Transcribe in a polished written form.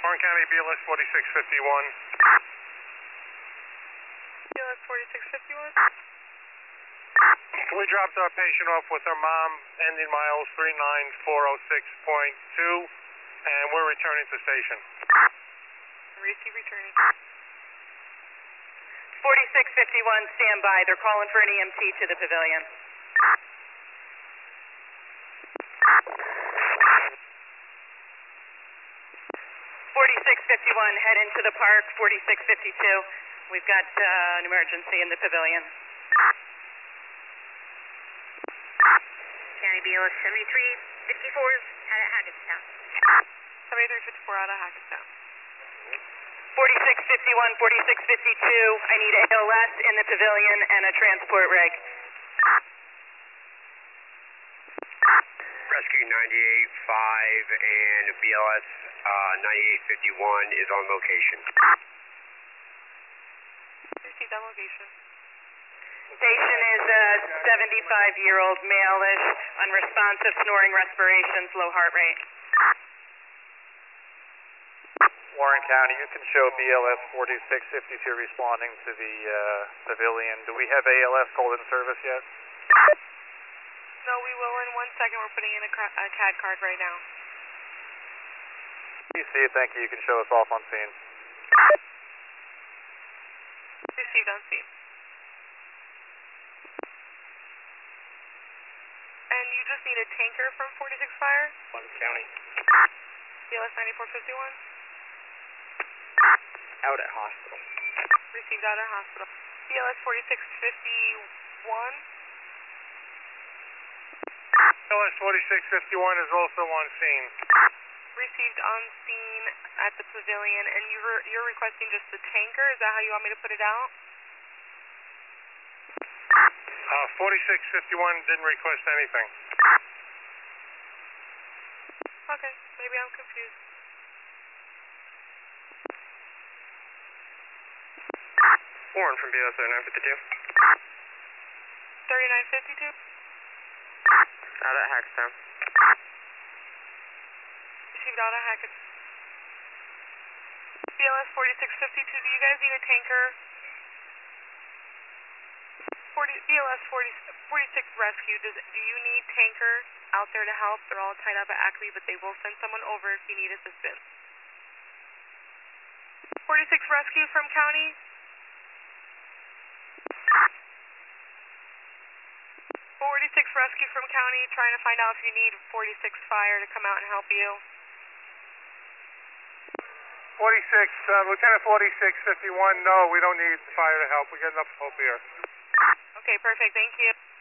Warren County BLS 4651. BLS 4651. We dropped our patient off with her mom, ending miles 39406.2, and we're returning to station. Receive returning. 4651, stand by. They're calling for an EMT to the pavilion. 4651, head into the park. 4652, we've got an emergency in the pavilion. County BLS 7354 is out at Hackettstown. 7354 out of Hackettstown. 4651, 4652, I need ALS in the pavilion and a transport rig. Rescue 98.5 and BLS 9851 is on location. Receive that location. Patient is a 75-year-old male-ish, unresponsive, snoring respirations, low heart rate. Warren County, you can show BLS 4652 responding to the pavilion. Do we have ALS called in service yet? No, we will in 1 second. We're putting in a CAD card right now. You see it, thank you. You can show us off on scene. Received on scene. And you just need a tanker from 46 Fire? Warren County. BLS 9451? Out at hospital. Received out at hospital. BLS 4651? BLS 4651 is also on scene. Received on scene at the pavilion, and you're requesting just the tanker? Is that how you want me to put it out? 4651 didn't request anything. Okay, maybe I'm confused. Warren from BLS 3952. 3952? Out at Hackettstown. Received out of Hackett. BLS 4652, do you guys need a tanker? BLS 46 Rescue, do you need tanker out there to help? They're all tied up at Acme, but they will send someone over if you need assistance. 46 Rescue from County? 46 Rescue from County, trying to find out if you need 46 Fire to come out and help you. Lieutenant 4651, no, we don't need fire to help. We got enough help here. Okay, perfect, thank you.